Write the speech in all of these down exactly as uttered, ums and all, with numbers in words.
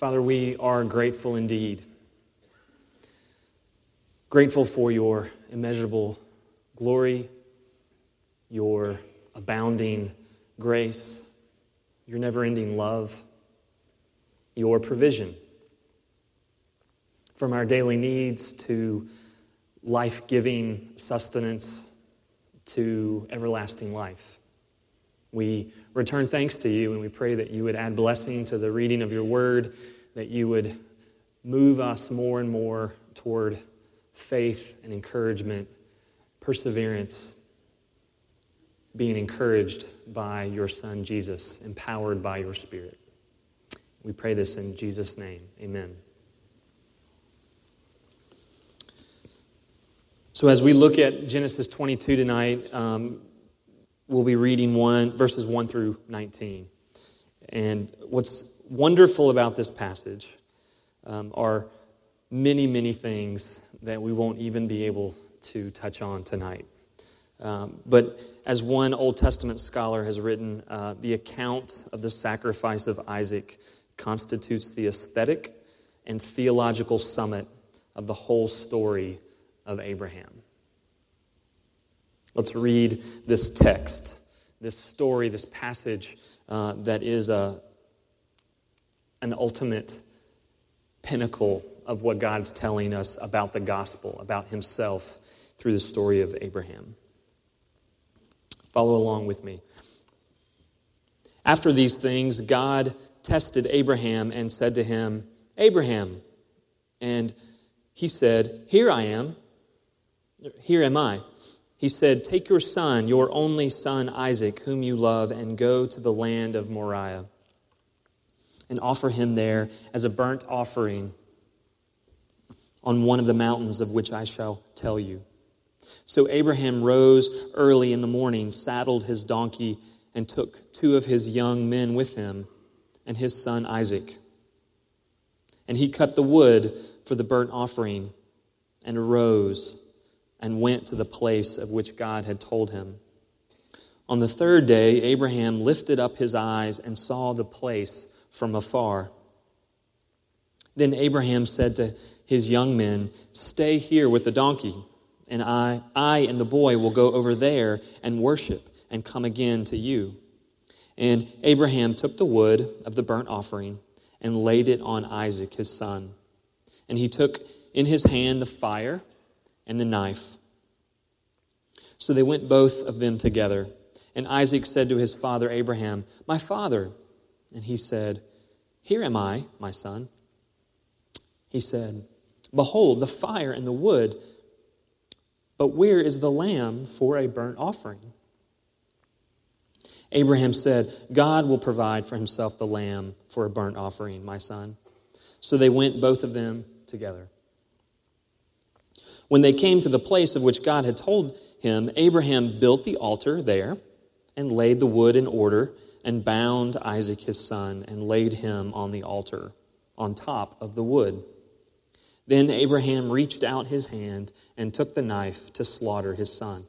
Father, we are grateful indeed. Grateful for your immeasurable glory, your abounding grace, your never-ending love, your provision. From our daily needs to life-giving sustenance to everlasting life. We return thanks to you, and we pray that you would add blessing to the reading of your word, that you would move us more and more toward faith and encouragement, perseverance, being encouraged by your Son, Jesus, empowered by your Spirit. We pray this in Jesus' name. Amen. So as we look at Genesis twenty-two tonight, um, we'll be reading one verses one through nineteen. And what's wonderful about this passage um, are many, many things that we won't even be able to touch on tonight. Um, but as one Old Testament scholar has written, uh, the account of the sacrifice of Isaac constitutes the aesthetic and theological summit of the whole story of Abraham. Let's read this text, this story, this passage uh, that is a, an ultimate pinnacle of what God's telling us about the gospel, about himself through the story of Abraham. Follow along with me. After these things, God tested Abraham and said to him, "Abraham." And he said, "Here I am. Here am I." He said, "Take your son, your only son Isaac, whom you love, and go to the land of Moriah, and offer him there as a burnt offering on one of the mountains of which I shall tell you." So Abraham rose early in the morning, saddled his donkey, and took two of his young men with him, and his son Isaac. And he cut the wood for the burnt offering, and arose and went to the place of which God had told him. On the third day, Abraham lifted up his eyes and saw the place from afar. Then Abraham said to his young men, "Stay here with the donkey, and I, I and the boy will go over there and worship and come again to you." And Abraham took the wood of the burnt offering and laid it on Isaac his son. And he took in his hand the fire and the knife. So they went both of them together. And Isaac said to his father Abraham, "My father." And he said, "Here am I, my son." He said, "Behold, the fire and the wood, but where is the lamb for a burnt offering?" Abraham said, "God will provide for himself the lamb for a burnt offering, my son." So they went both of them together. When they came to the place of which God had told him, Abraham built the altar there and laid the wood in order and bound Isaac his son and laid him on the altar on top of the wood. Then Abraham reached out his hand and took the knife to slaughter his son.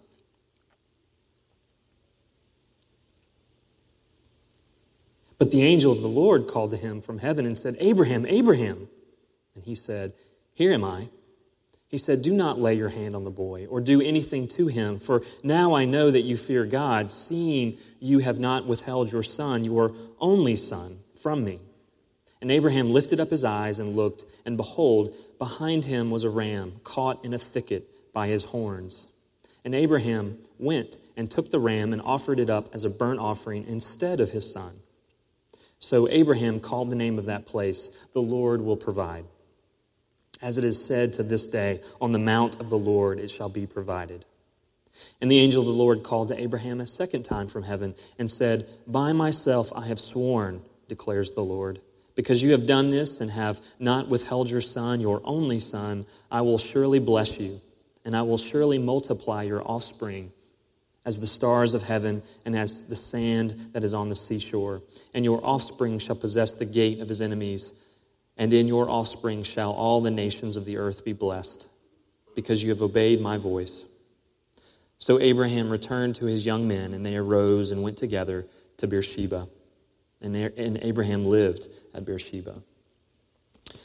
But the angel of the Lord called to him from heaven and said, "Abraham, Abraham." And he said, "Here am I." He said, "Do not lay your hand on the boy or do anything to him, for now I know that you fear God, seeing you have not withheld your son, your only son, from me." And Abraham lifted up his eyes and looked, and behold, behind him was a ram caught in a thicket by his horns. And Abraham went and took the ram and offered it up as a burnt offering instead of his son. So Abraham called the name of that place, "The Lord will provide." As it is said to this day, "On the mount of the Lord it shall be provided." And the angel of the Lord called to Abraham a second time from heaven and said, "By myself I have sworn, declares the Lord, because you have done this and have not withheld your son, your only son, I will surely bless you, and I will surely multiply your offspring as the stars of heaven and as the sand that is on the seashore. And your offspring shall possess the gate of his enemies, and in your offspring shall all the nations of the earth be blessed, because you have obeyed my voice." So Abraham returned to his young men, and they arose and went together to Beersheba. And Abraham lived at Beersheba.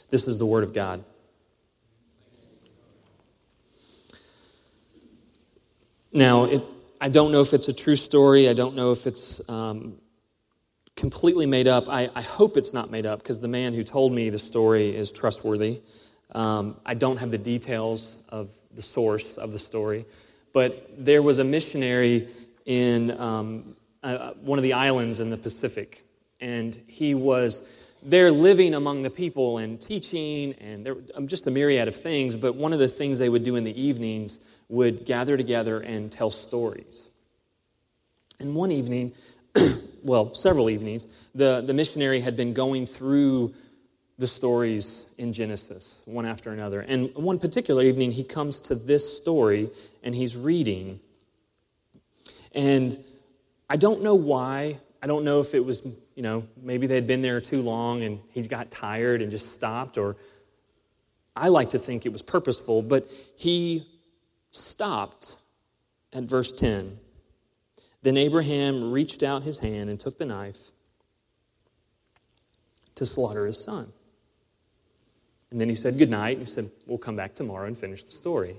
This is the word of God. Now, it, I don't know if it's a true story. I don't know if it's um, completely made up. I, I hope it's not made up because the man who told me the story is trustworthy. Um, I don't have the details of the source of the story, but there was a missionary in um, uh, one of the islands in the Pacific, and he was there living among the people and teaching, and there um, just a myriad of things, but one of the things they would do in the evenings would gather together and tell stories. And one evening, well, several evenings, the, the missionary had been going through the stories in Genesis, one after another. And one particular evening, he comes to this story, and he's reading. And I don't know why. I don't know if it was, you know, maybe they'd been there too long, and he got tired and just stopped, or I like to think it was purposeful, but he stopped at verse ten. Then Abraham reached out his hand and took the knife to slaughter his son. And then he said good night, and he said, we'll come back tomorrow and finish the story.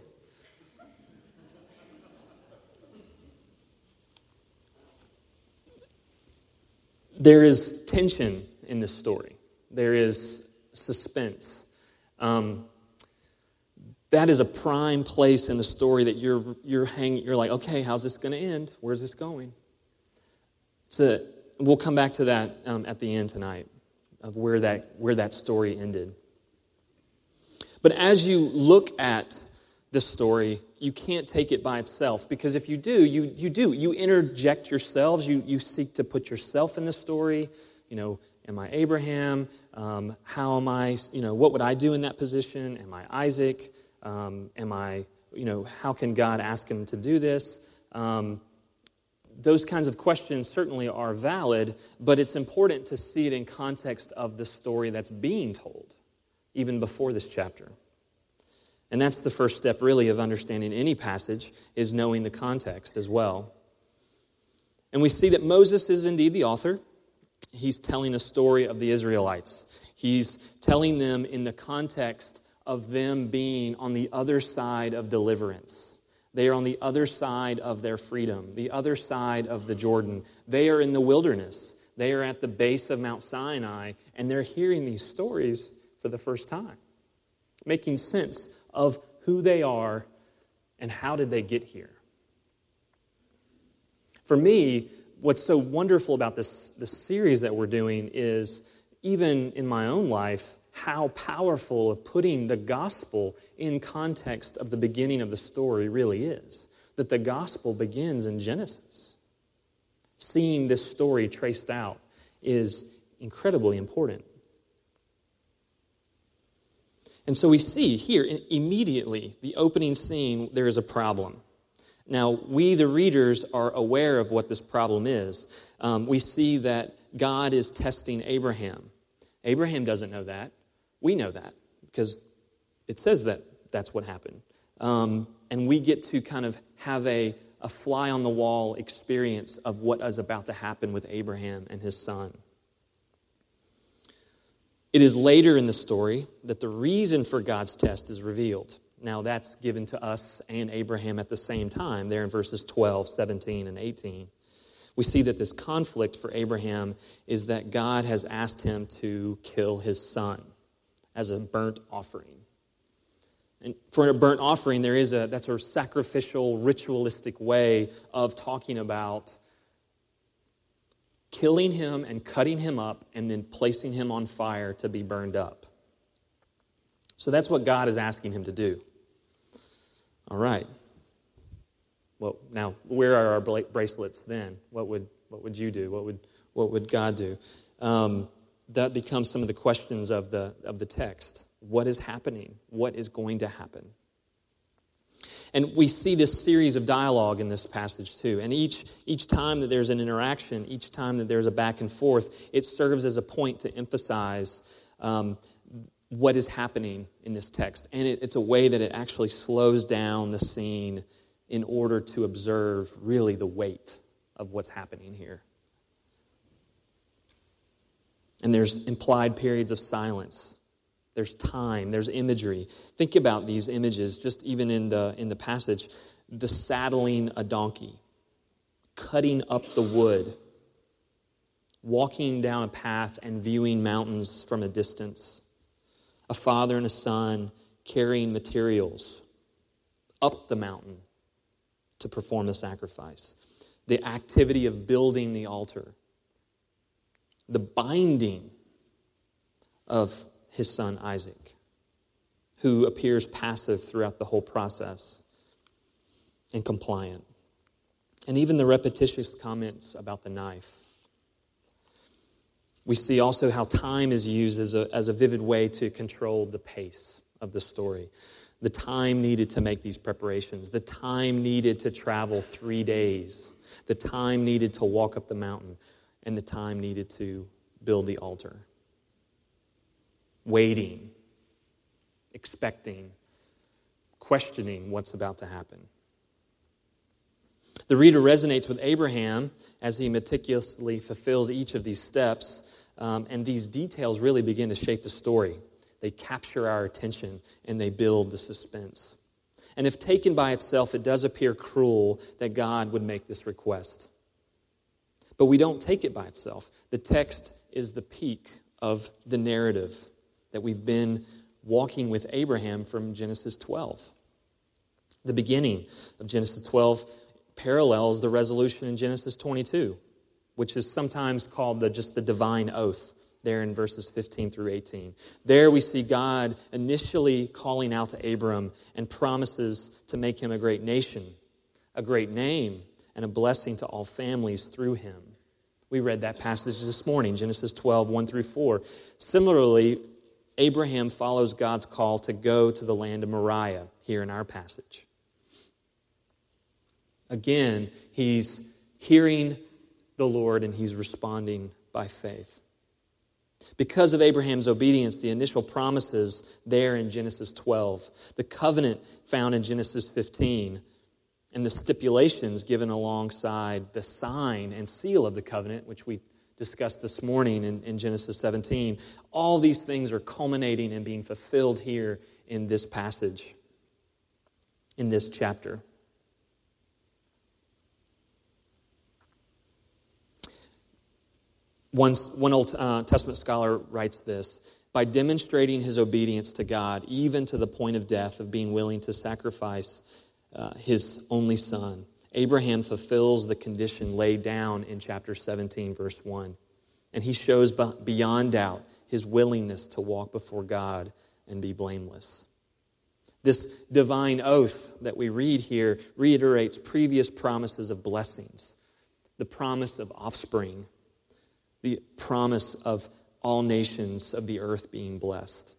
There is tension in this story. There is suspense. Um, that is a prime place in the story that you're you're hanging. You're like, okay, how's this going to end? Where's this going? So we'll come back to that um, at the end tonight of where that where that story ended. But as you look at this story, you can't take it by itself, because if you do, you you do you interject yourselves. You you seek to put yourself in the story. You know, am I Abraham? Um, how am I? You know, what would I do in that position? Am I Isaac? Um, am I? You know, how can God ask him to do this? Um, those kinds of questions certainly are valid, but it's important to see it in context of the story that's being told, even before this chapter. And that's the first step, really, of understanding any passage, is knowing the context as well. And we see that Moses is indeed the author. He's telling a story of the Israelites. He's telling them in the context of them being on the other side of deliverance. They are on the other side of their freedom, the other side of the Jordan. They are in the wilderness. They are at the base of Mount Sinai, and they're hearing these stories for the first time, making sense of who they are and how did they get here. For me, what's so wonderful about this, this series that we're doing is, even in my own life, how powerful of putting the gospel in context of the beginning of the story really is. That the gospel begins in Genesis. Seeing this story traced out is incredibly important. And so we see here, immediately, the opening scene, there is a problem. Now, we, the readers, are aware of what this problem is. Um, we see that God is testing Abraham. Abraham doesn't know that. We know that, because it says that that's what happened. Um, and we get to kind of have a, a fly-on-the-wall experience of what is about to happen with Abraham and his son. It is later in the story that the reason for God's test is revealed. Now, that's given to us and Abraham at the same time, there in verses twelve, seventeen, and eighteen. We see that this conflict for Abraham is that God has asked him to kill his son as a burnt offering. And for a burnt offering, there is a that's a sacrificial, ritualistic way of talking about killing him and cutting him up and then placing him on fire to be burned up. So that's what God is asking him to do. All right. Well, now, where are our bracelets then? What would what would you do? What would what would God do? Um, that becomes some of the questions of the of the text. What is happening? What is going to happen? And we see this series of dialogue in this passage too. And each each time that there's an interaction, each time that there's a back and forth, it serves as a point to emphasize um, what is happening in this text. And it, it's a way that it actually slows down the scene in order to observe really the weight of what's happening here. And there's implied periods of silence There's time, there's imagery. Think about these images, just even in the in the passage. The saddling a donkey, cutting up the wood, walking down a path and viewing mountains from a distance. A father and a son carrying materials up the mountain to perform the sacrifice. The activity of building the altar. The binding of his son Isaac, who appears passive throughout the whole process and compliant. And even the repetitious comments about the knife. We see also how time is used as a, as a vivid way to control the pace of the story. The time needed to make these preparations. The time needed to travel three days. The time needed to walk up the mountain. And the time needed to build the altar. Waiting. Expecting. Questioning what's about to happen. The reader resonates with Abraham as he meticulously fulfills each of these steps, um, and these details really begin to shape the story. They capture our attention, and they build the suspense. And if taken by itself, it does appear cruel that God would make this request. But we don't take it by itself. The text is the peak of the narrative that we've been walking with Abraham from Genesis twelve. The beginning of Genesis twelve parallels the resolution in Genesis twenty-two, which is sometimes called the, just the divine oath, there in verses fifteen through eighteen. There we see God initially calling out to Abram and promises to make him a great nation, a great name, and a blessing to all families through him. We read that passage this morning, Genesis twelve, one through four. Similarly, Abraham follows God's call to go to the land of Moriah here in our passage. Again, he's hearing the Lord and he's responding by faith. Because of Abraham's obedience, the initial promises there in Genesis twelve, the covenant found in Genesis fifteen, and the stipulations given alongside the sign and seal of the covenant, which we discussed this morning in, in Genesis seventeen, all these things are culminating and being fulfilled here in this passage, in this chapter. One, one Old uh, Testament scholar writes this: by demonstrating his obedience to God, even to the point of death, of being willing to sacrifice uh, his only son, Abraham fulfills the condition laid down in chapter seventeen, verse one. And he shows beyond doubt his willingness to walk before God and be blameless. This divine oath that we read here reiterates previous promises of blessings, the promise of offspring, the promise of all nations of the earth being blessed.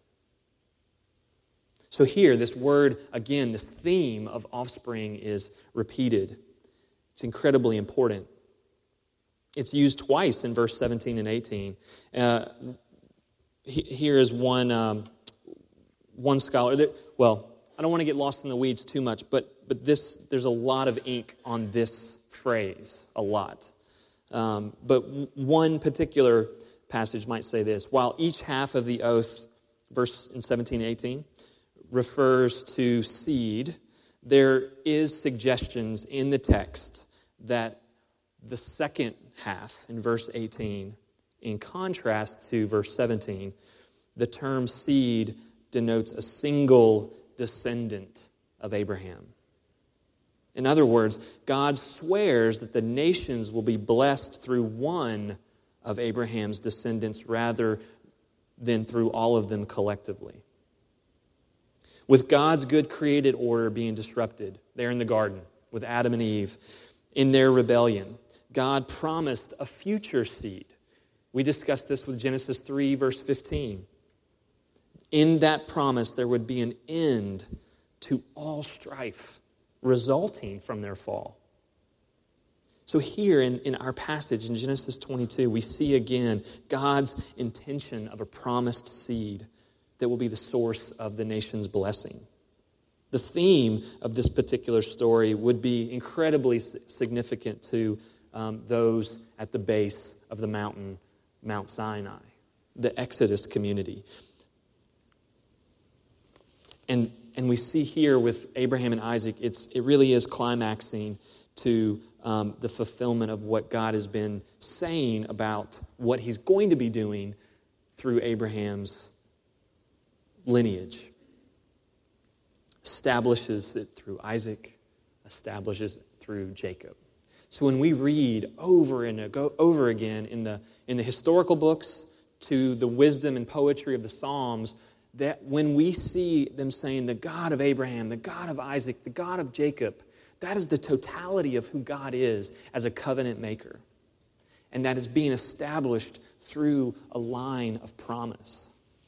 So here, this word, again, this theme of offspring is repeated. It's incredibly important. It's used twice in verse seventeen and eighteen. Uh, here is one, um, one scholar. That, well, I don't want to get lost in the weeds too much, but but this there's a lot of ink on this phrase, a lot. Um, but one particular passage might say this: while each half of the oath, verse in seventeen and eighteen, refers to seed, there is suggestions in the text that the second half, in verse eighteen, in contrast to verse seventeen, the term seed denotes a single descendant of Abraham. In other words, God swears that the nations will be blessed through one of Abraham's descendants rather than through all of them collectively. With God's good created order being disrupted there in the garden with Adam and Eve in their rebellion, God promised a future seed. We discussed this with Genesis three, verse fifteen. In that promise, there would be an end to all strife resulting from their fall. So here in, in our passage in Genesis twenty-two, we see again God's intention of a promised seed that will be the source of the nation's blessing. The theme of this particular story would be incredibly significant to um, those at the base of the mountain, Mount Sinai, the Exodus community. And and we see here with Abraham and Isaac, it's it really is climaxing to um, the fulfillment of what God has been saying about what he's going to be doing through Abraham's lineage. Establishes it through Isaac, establishes it through Jacob. So when we read over and over again in the in the historical books to the wisdom and poetry of the Psalms, that when we see them saying the God of Abraham, the God of Isaac, the God of Jacob, that is the totality of who God is as a covenant maker. And that is being established through a line of promise.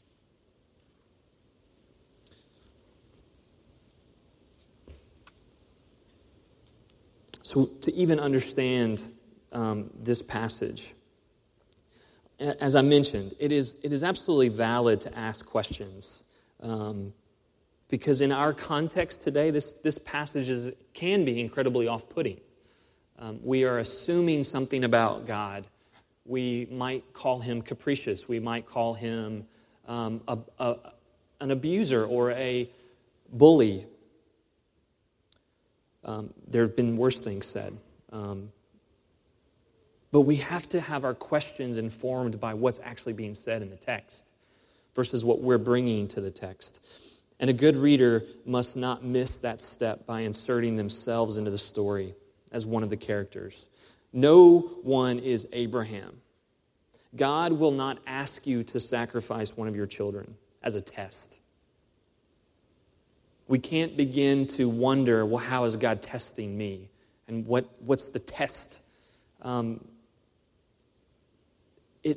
So to even understand um, this passage, as I mentioned, it is it is absolutely valid to ask questions. Um, because in our context today, this, this passage is, can be incredibly off-putting. Um, we are assuming something about God. We might call him capricious. We might call him um, a, a, an abuser or a bully. Um, there have been worse things said. Um, but we have to have our questions informed by what's actually being said in the text versus what we're bringing to the text. And a good reader must not miss that step by inserting themselves into the story as one of the characters. No one is Abraham. God will not ask you to sacrifice one of your children as a test. We can't begin to wonder, well, how is God testing me? And what, what's the test? Um, it,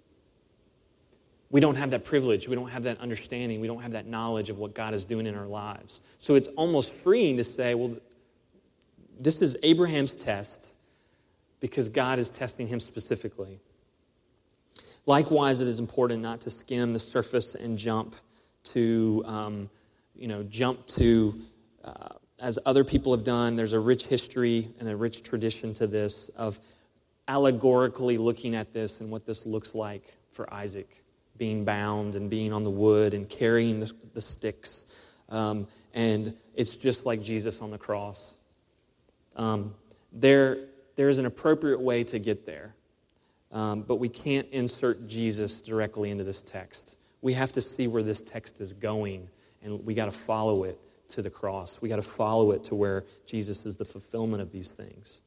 we don't have that privilege. We don't have that understanding. We don't have that knowledge of what God is doing in our lives. So it's almost freeing to say, well, this is Abraham's test because God is testing him specifically. Likewise, it is important not to skim the surface and jump to... Um, you know, jump to, uh, as other people have done, there's a rich history and a rich tradition to this of allegorically looking at this and what this looks like for Isaac, being bound and being on the wood and carrying the, the sticks. Um, and it's just like Jesus on the cross. Um, there, there is an appropriate way to get there, um, but we can't insert Jesus directly into this text. We have to see where this text is going. And we got to follow it to the cross. We got to follow it to where Jesus is the fulfillment of these things.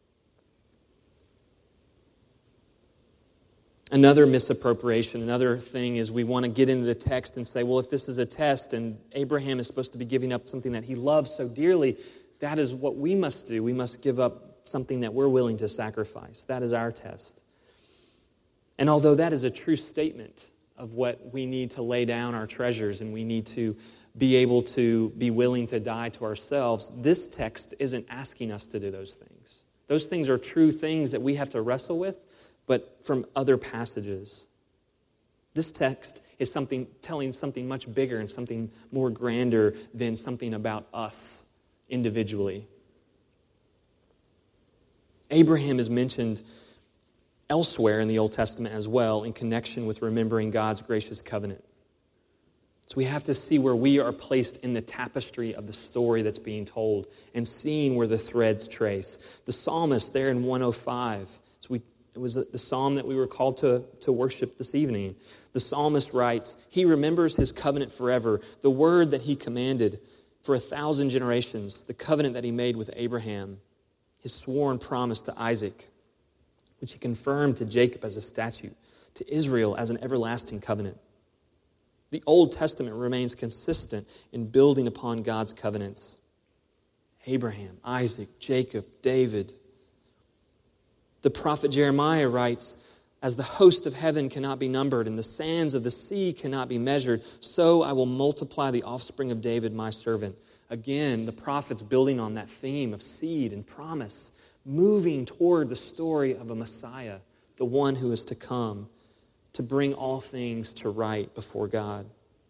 Another misappropriation, another thing is we want to get into the text and say, well, if this is a test and Abraham is supposed to be giving up something that he loves so dearly, that is what we must do. We must give up something that we're willing to sacrifice. That is our test. And although that is a true statement of what we need to lay down our treasures and we need to be able to be willing to die to ourselves, this text isn't asking us to do those things. Those things are true things that we have to wrestle with, but from other passages. This text is something telling something much bigger and something more grander than something about us individually. Abraham is mentioned elsewhere in the Old Testament as well in connection with remembering God's gracious covenant. So we have to see where we are placed in the tapestry of the story that's being told and seeing where the threads trace. The psalmist there in one oh five, so we, it was the psalm that we were called to, to worship this evening. The psalmist writes, he remembers his covenant forever, the word that he commanded for a thousand generations, the covenant that he made with Abraham, his sworn promise to Isaac, which he confirmed to Jacob as a statute, to Israel as an everlasting covenant. The Old Testament remains consistent in building upon God's covenants. Abraham, Isaac, Jacob, David. The prophet Jeremiah writes, as the host of heaven cannot be numbered and the sands of the sea cannot be measured, so I will multiply the offspring of David, my servant. Again, the prophet's building on that theme of seed and promise, moving toward the story of a Messiah, the one who is to come to bring all things to right before God.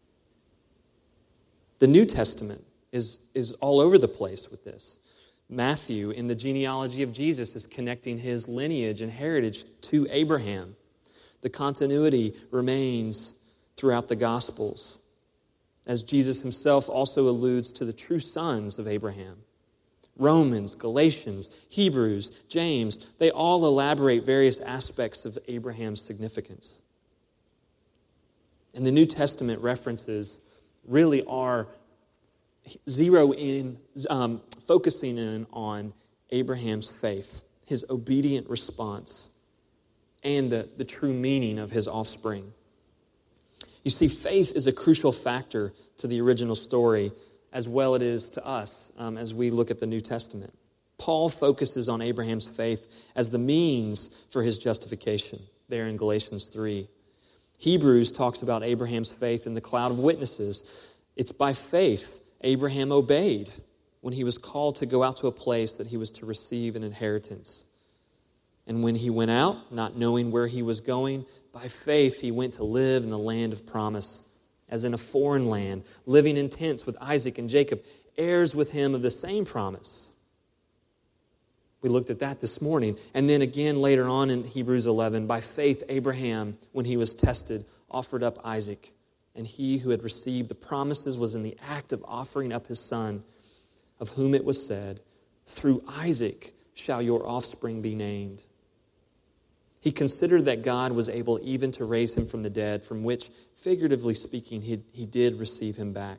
The New Testament is, is all over the place with this. Matthew, in the genealogy of Jesus, is connecting his lineage and heritage to Abraham. The continuity remains throughout the Gospels. as Jesus himself also alludes to the true sons of Abraham. Romans, Galatians, Hebrews, James, they all elaborate various aspects of Abraham's significance. And the New Testament references really are zero in, um, focusing in on Abraham's faith, his obedient response, and the, the true meaning of his offspring. You see, faith is a crucial factor to the original story, as well it is to us um, as we look at the New Testament. Paul focuses on Abraham's faith as the means for his justification, there in Galatians three. Hebrews talks about Abraham's faith in the cloud of witnesses. It's by faith Abraham obeyed when he was called to go out to a place that he was to receive an inheritance. And when he went out, not knowing where he was going, by faith he went to live in the land of promise, as in a foreign land, living in tents with Isaac and Jacob, heirs with him of the same promise. We looked at that this morning. And then again later on in Hebrews eleven, by faith Abraham, when he was tested, offered up Isaac. And he who had received the promises was in the act of offering up his son, of whom it was said, "Through Isaac shall your offspring be named." He considered that God was able even to raise him from the dead, from which, figuratively speaking, he, he did receive him back.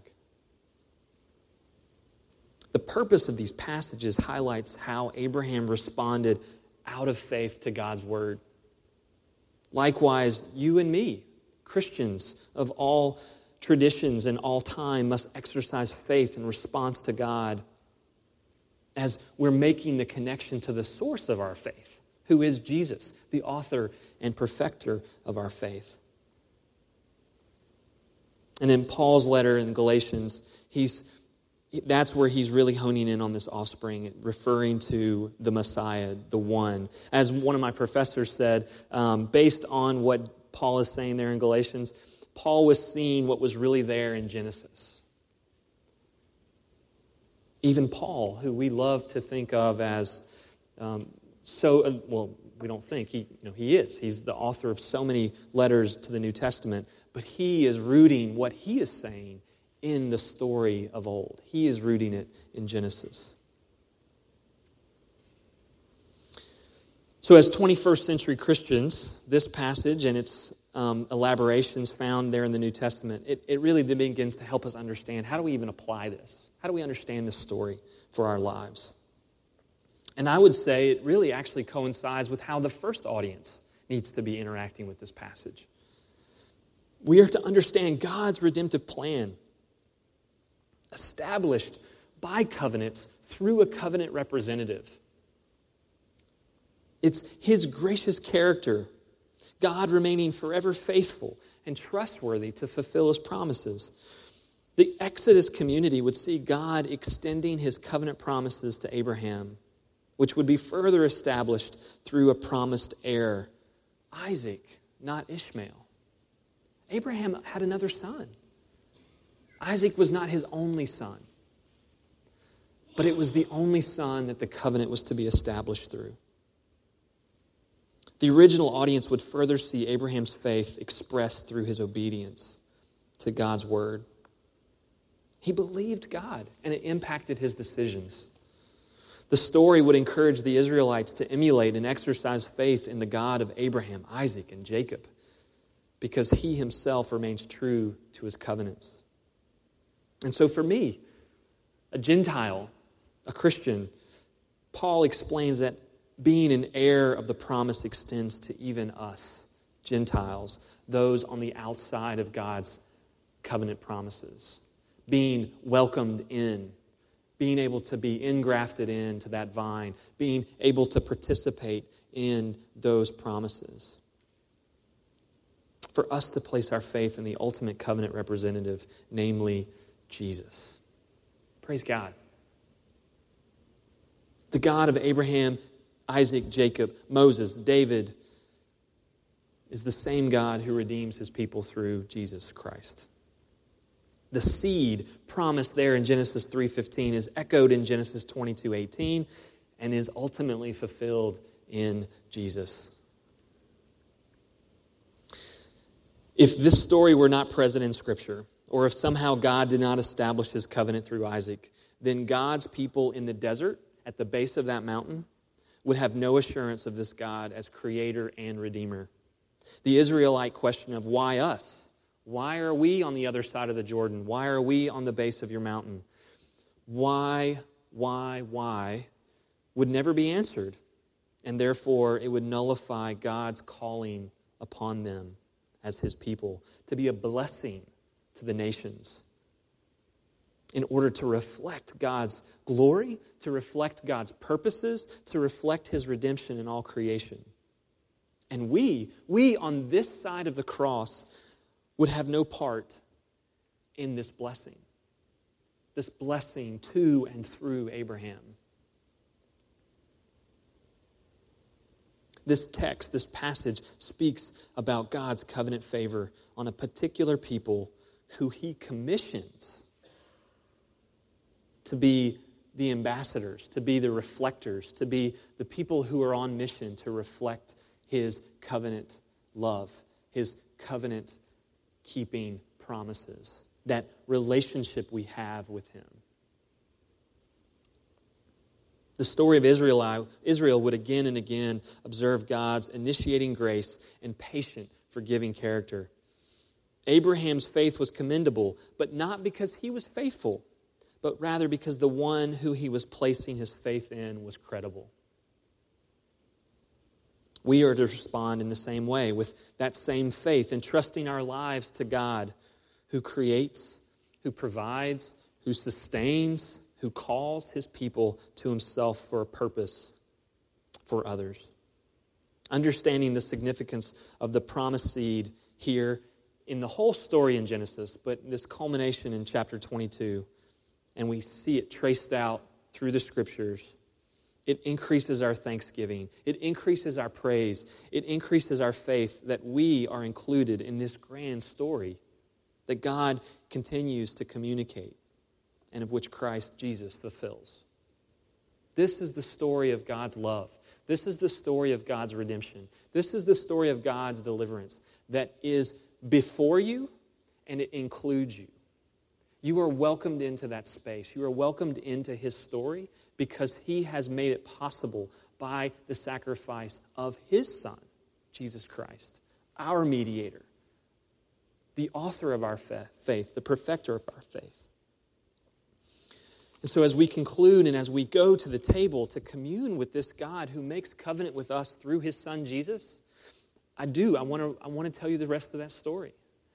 The purpose of these passages highlights how Abraham responded out of faith to God's word. Likewise, you and me, Christians of all traditions and all time, must exercise faith in response to God as we're making the connection to the source of our faith, who is Jesus, the author and perfecter of our faith. And in Paul's letter in Galatians, he's that's where he's really honing in on this offspring, referring to the Messiah, the one. As one of my professors said, um, based on what Paul is saying there in Galatians, Paul was seeing what was really there in Genesis. Even Paul, who we love to think of as um, so, uh, well, we don't think, he, you know, he is. He's the author of so many letters to the New Testament, but he is rooting what he is saying in the story of old. He is rooting it in Genesis. So as twenty-first century Christians, this passage and its um, elaborations found there in the New Testament, it, it really begins to help us understand, how do we even apply this? How do we understand this story for our lives? And I would say it really actually coincides with how the first audience needs to be interacting with this passage. We are to understand God's redemptive plan, established by covenants through a covenant representative. It's his gracious character, God remaining forever faithful and trustworthy to fulfill his promises. The Exodus community would see God extending his covenant promises to Abraham, which would be further established through a promised heir, Isaac, not Ishmael. Abraham had another son. Isaac was not his only son, but it was the only son that the covenant was to be established through. The original audience would further see Abraham's faith expressed through his obedience to God's word. He believed God, and it impacted his decisions. The story would encourage the Israelites to emulate and exercise faith in the God of Abraham, Isaac, and Jacob, because he himself remains true to his covenants. And so for me, a Gentile, a Christian, Paul explains that being an heir of the promise extends to even us, Gentiles, those on the outside of God's covenant promises, being welcomed in, being able to be engrafted into that vine, being able to participate in those promises. For us to place our faith in the ultimate covenant representative, namely Jesus. Praise God. The God of Abraham, Isaac, Jacob, Moses, David is the same God who redeems his people through Jesus Christ. The seed promised there in Genesis three fifteen is echoed in Genesis twenty-two eighteen and is ultimately fulfilled in Jesus. If this story were not present in Scripture, or if somehow God did not establish his covenant through Isaac, then God's people in the desert at the base of that mountain would have no assurance of this God as creator and redeemer. The Israelite question of why us? Why are we on the other side of the Jordan? Why are we on the base of your mountain? Why, why, why would never be answered. And therefore, it would nullify God's calling upon them as his people to be a blessing to the nations in order to reflect God's glory, to reflect God's purposes, to reflect his redemption in all creation. And we, we on this side of the cross would have no part in this blessing, this blessing to and through Abraham. This text, this passage, speaks about God's covenant favor on a particular people who he commissions to be the ambassadors, to be the reflectors, to be the people who are on mission to reflect his covenant love, his covenant-keeping promises, that relationship we have with him. The story of Israel, Israel would again and again observe God's initiating grace and patient, forgiving character. Abraham's faith was commendable, but not because he was faithful, but rather because the one who he was placing his faith in was credible. We are to respond in the same way, with that same faith, entrusting our lives to God, who creates, who provides, who sustains, who calls his people to himself for a purpose for others. Understanding the significance of the promised seed here in the whole story in Genesis, but this culmination in chapter twenty-two, and we see it traced out through the Scriptures, it increases our thanksgiving. It increases our praise. It increases our faith that we are included in this grand story that God continues to communicate and of which Christ Jesus fulfills. This is the story of God's love. This is the story of God's redemption. This is the story of God's deliverance that is before you, and it includes you. You are welcomed into that space. You are welcomed into his story because he has made it possible by the sacrifice of his Son, Jesus Christ, our mediator, the author of our faith, the perfecter of our faith. And so as we conclude and as we go to the table to commune with this God who makes covenant with us through his Son, Jesus, I do. I want to I want to tell you the rest of that story.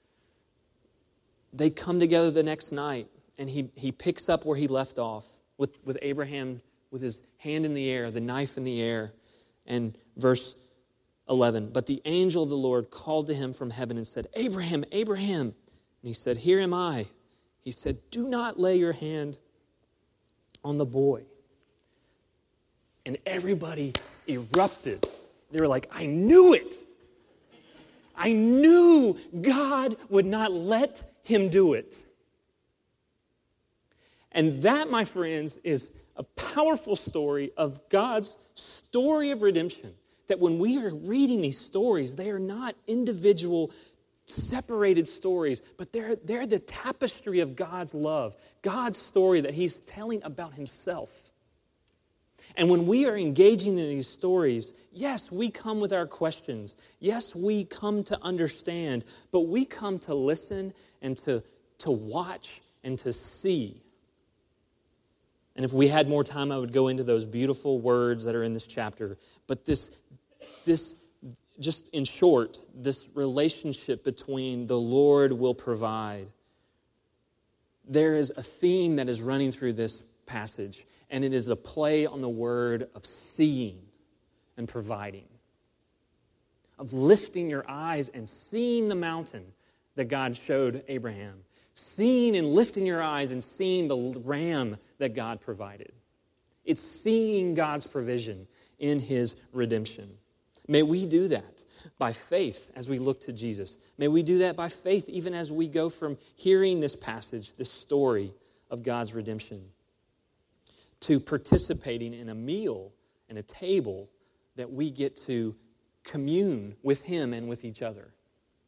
They come together the next night, and he, he picks up where he left off with, with Abraham with his hand in the air, the knife in the air. And verse eleven, but the angel of the Lord called to him from heaven and said, Abraham, Abraham. And he said, here am I. He said, do not lay your hand on the boy. And everybody erupted. They were like, I knew it. I knew God would not let him do it. And that, my friends, is a powerful story of God's story of redemption. That when we are reading these stories, they are not individual, separated stories, but they're, they're the tapestry of God's love, God's story that he's telling about himself. And when we are engaging in these stories, yes, we come with our questions. Yes, we come to understand, but we come to listen and to, to watch and to see. And if we had more time, I would go into those beautiful words that are in this chapter. But this, this, just in short, this relationship between the Lord will provide. There is a theme that is running through this passage, and it is a play on the word of seeing and providing, of lifting your eyes and seeing the mountain that God showed Abraham, seeing and lifting your eyes and seeing the ram that God provided. It's seeing God's provision in his redemption. May we do that by faith as we look to Jesus. May we do that by faith even as we go from hearing this passage, this story of God's redemption, to participating in a meal and a table that we get to commune with him and with each other.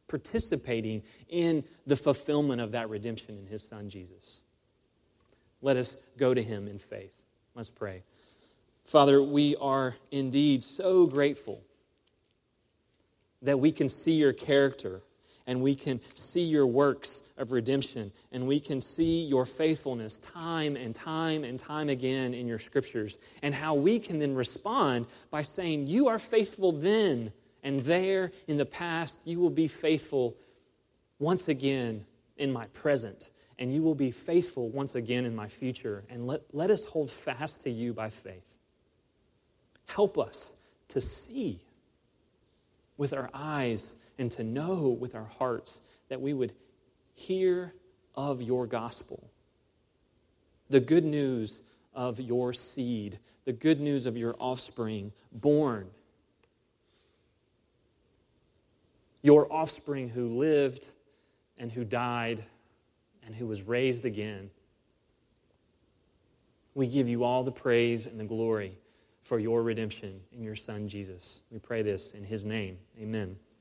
participating in the fulfillment of that redemption in his Son, Jesus. Let us go to him in faith. Let's pray. Father, we are indeed so grateful that we can see your character and we can see your works of redemption, and we can see your faithfulness time and time and time again in your scriptures, and how we can then respond by saying, you are faithful then, and there in the past, you will be faithful once again in my present, and you will be faithful once again in my future, and let, let us hold fast to you by faith. Help us to see with our eyes and to know with our hearts that we would hear of your gospel, the good news of your seed, the good news of your offspring born, your offspring who lived and who died and who was raised again. We give you all the praise and the glory for your redemption in your Son, Jesus. We pray this in his name. Amen.